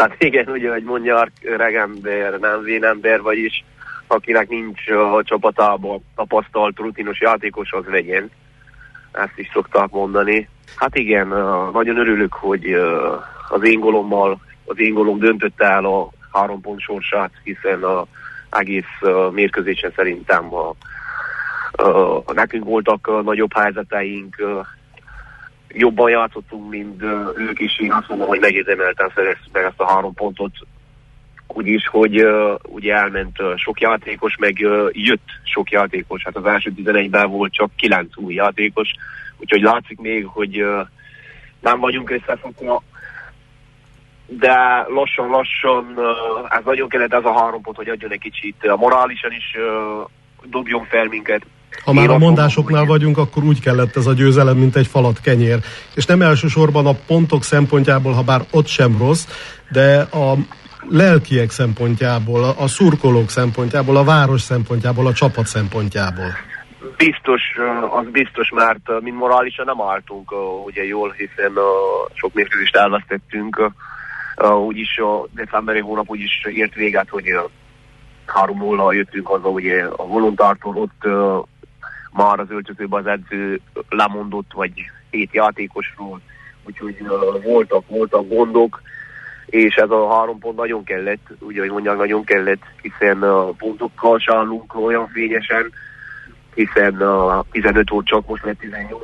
Hát igen, ugye, hogy mondja öreg ember, nem vénember, vagyis akinek nincs a csapatában tapasztalt, rutinos játékos, az legyen. Ezt is szokták mondani. Hát igen, nagyon örülök, hogy az én gólom döntötte el a 3 pont sorsát, hiszen az egész mérkőzésen szerintem nekünk voltak nagyobb helyzeteink, jobban játszottunk, mint ők is. Én azt mondom, hogy megérdemelten szereztük meg ezt a 3 pontot, úgyis, hogy ugye elment sok játékos, meg jött sok játékos. Hát az első 11-ben volt csak 9 új játékos, úgyhogy látszik még, hogy nem vagyunk összefogva, de lassan ez nagyon kellett ez a 3 pont, hogy adjon egy kicsit morálisan is dobjon fel minket. Ha már a mondásoknál vagyunk, akkor úgy kellett ez a győzelem, mint egy falat kenyér. És nem elsősorban a pontok szempontjából, ha bár ott sem rossz, de a lelkiek szempontjából, a szurkolók szempontjából, a város szempontjából, a csapat szempontjából. Biztos, mert mind morálisan nem álltunk ugye jól, hiszen sok mérkőzést elvesztettünk. Úgyis a decemberi hónap úgyis ért véget, hogy 3-0 jöttünk haza, ugye a Volontártól, ott már az öltözőben az edző lemondott, vagy 7 játékosról, úgyhogy voltak gondok, és ez a 3 pont nagyon kellett, ugye, hogy mondják, nagyon kellett, hiszen pontokkal se állunk olyan fényesen, hiszen 15 volt csak, most lett 18.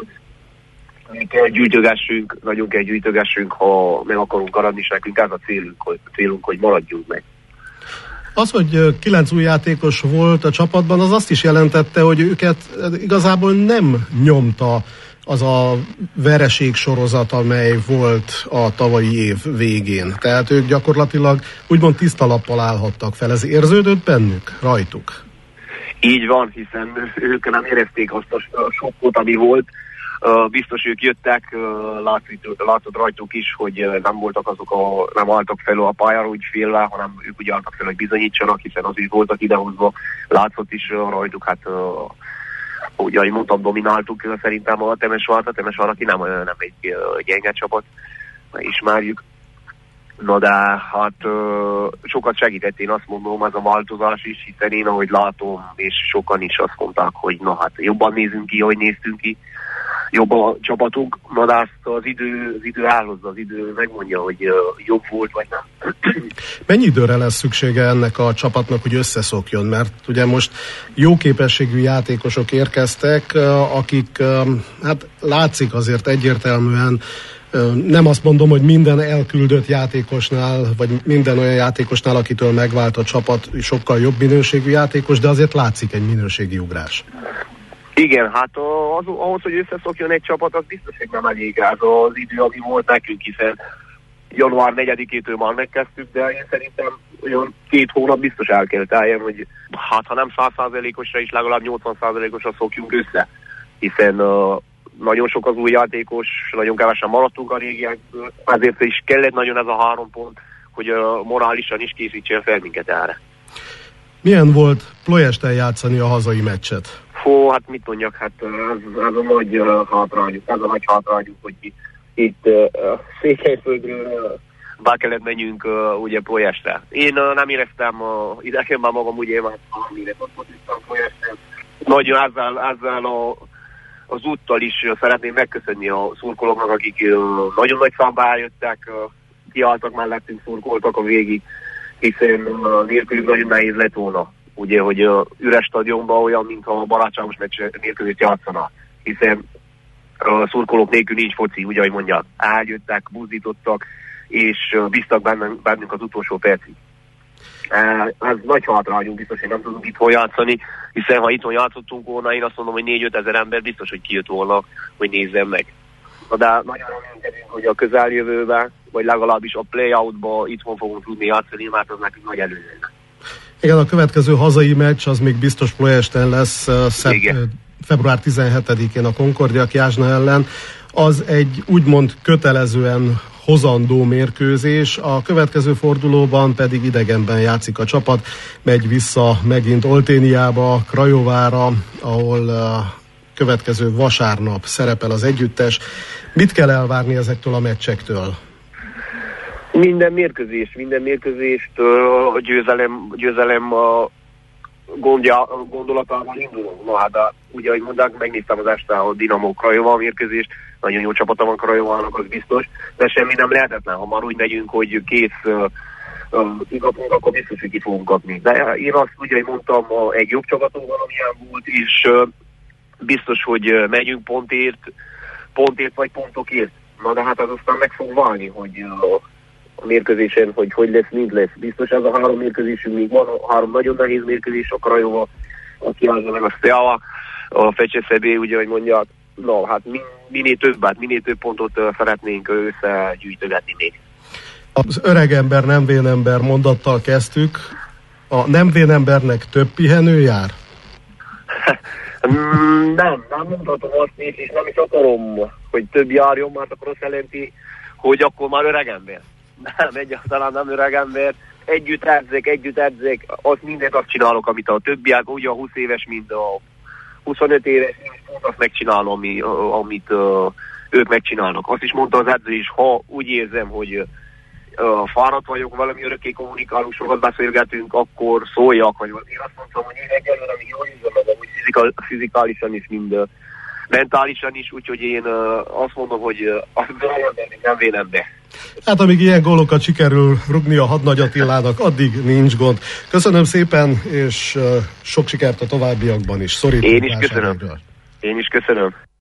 Nagyon kell gyűjtögessünk, ha meg akarunk maradni, és nekünk ez a célunk, hogy maradjunk meg. Az, hogy 9 új játékos volt a csapatban, az azt is jelentette, hogy őket igazából nem nyomta az a vereség sorozat, amely volt a tavalyi év végén. Tehát ők gyakorlatilag úgymond tiszta lappal állhattak fel. Ez érződött bennük, rajtuk? Így van, hiszen ők nem érezték azt a sokkot, ami volt. Biztos ők jöttek, látszott rajtuk is, hogy nem álltak fel a pályára úgy félve, hanem ők úgy álltak fel, hogy bizonyítsanak, hiszen az is voltak idehozva, látszott is rajtuk, hát ugye, ahogy mondtam, domináltuk szerintem a Temesvárat, aki nem egy gyenge csapat, ismerjük. Na de hát sokat segített, én azt mondom, ez a változás is, hiszen én ahogy látom, és sokan is azt mondták, hogy na hát jobban nézünk ki, ahogy néztünk ki, jobb a csapatunk, na de azt az idő állhozza, az idő megmondja, hogy jobb volt, vagy nem. Mennyi időre lesz szüksége ennek a csapatnak, hogy összeszokjon? Mert ugye most jó képességű játékosok érkeztek, akik hát látszik azért egyértelműen, nem azt mondom, hogy minden elküldött játékosnál, vagy minden olyan játékosnál, akitől megvált a csapat, sokkal jobb minőségű játékos, de azért látszik egy minőségi ugrás. Igen, hát ahhoz, hogy összeszokjon egy csapat, az biztos, hogy nem elég az idő, ami volt nekünk, hiszen január 4-től már megkezdtük, de én szerintem olyan 2 hónap biztos el kell teljen, hogy hát ha nem 100%-osra is, legalább 80%-osra szokjunk össze, hiszen nagyon sok az új játékos, nagyon kevesen maradtunk a régiekből, ezért is kellett nagyon ez a 3 pont, hogy morálisan is készítsen fel minket erre. Milyen volt Ploiesten játszani a hazai meccset? Hát mit mondjak, hát ez a nagy hátrányunk, hogy itt Székelyföldről be kellett menjünk ugye Ploiestre. Én nem éreztem idegenben magam, ugye már 3 évet ott voltam Ploiesten. Nagyon ezzel az úttal is szeretném megköszönni a szurkolóknak, akik nagyon nagy számba eljöttek, kiálltak mellettünk, szurkoltak a végig, hiszen nélkülük nagyon nehéz lett volna. Ugye, hogy üres stadionban olyan, mintha a barátságos mérkőzést játszana, hiszen a szurkolók nélkül nincs foci, ugye, ahogy mondják. Eljöttek, buzdítottak, és bíztak bennünk az utolsó percig. Ez nagy hátrányunk, biztos, hogy nem tudunk itthon játszani, hiszen ha itthon játszottunk volna, én azt mondom, hogy 4-5 ezer ember biztos, hogy kijött volna, hogy nézzem meg. De nagyon reménykedünk, hogy a közeljövőben, vagy legalábbis a play-outban itthon fogunk tudni játszani, mert az nekünk nagy előny. Igen, a következő hazai meccs az még biztos Ploiesten lesz február 17-én a Concordia Kiázna ellen. Az egy úgymond kötelezően hozandó mérkőzés, a következő fordulóban pedig idegenben játszik a csapat, megy vissza megint Olténiába, Krajovára, ahol következő vasárnap szerepel az együttes. Mit kell elvárni ezektől a meccsektől? Minden mérkőzést a győzelem gondolatával indulunk. Na hát, ugye, ahogy mondták, megnéztem az este a Dinamo Craiova mérkőzést, nagyon jó csapata van Craiovának, az biztos, de semmi nem lehetetlen, ha már úgy megyünk, hogy kész kikapunk, akkor biztos, hogy ki fogunk kapni. De én azt ugye, hogy mondtam, egy jobb csapatunk van, amilyen volt, és biztos, hogy megyünk pontért vagy pontokért. Na de hát az aztán meg fog válni, hogy a mérkőzésen, hogy lesz, mint lesz. Biztos ez a 3 mérkőzésünk még van, 3 nagyon nehéz mérkőzés, a Craiova, a Chiaza meg a Steaua, a Feccseszebé, ugye, hogy mondják, no, hát minél több pontot szeretnénk összegyűjtögetni még. Az öreg ember, nem vénember mondattal kezdtük. A nem vénembernek több pihenő jár? Nem mondhatom azt, és nem is akarom, hogy több járjon, mert akkor azt jelenti, hogy akkor már öreg ember. Nem, egyáltalán nem öreg ember. Együtt edzek, mindent azt csinálok, amit a többiek, ugye a 20 éves, mint a 25 éves, pont azt megcsinálom, amit ők megcsinálnak. Azt is mondta az edző is, ha úgy érzem, hogy fáradt vagyok, valami örökké kommunikálunk, sokat beszélgetünk, akkor szóljak, vagy én azt mondtam, hogy én egyelőre még jól érzem magam, úgy fizikálisan is, mind mentálisan is, úgyhogy én azt mondom, hogy az nem vélem be. Hát amíg ilyen gólokat sikerül rugni a Hadnagy Attilának, addig nincs gond. Köszönöm szépen, és sok sikert a továbbiakban is. Én is köszönöm.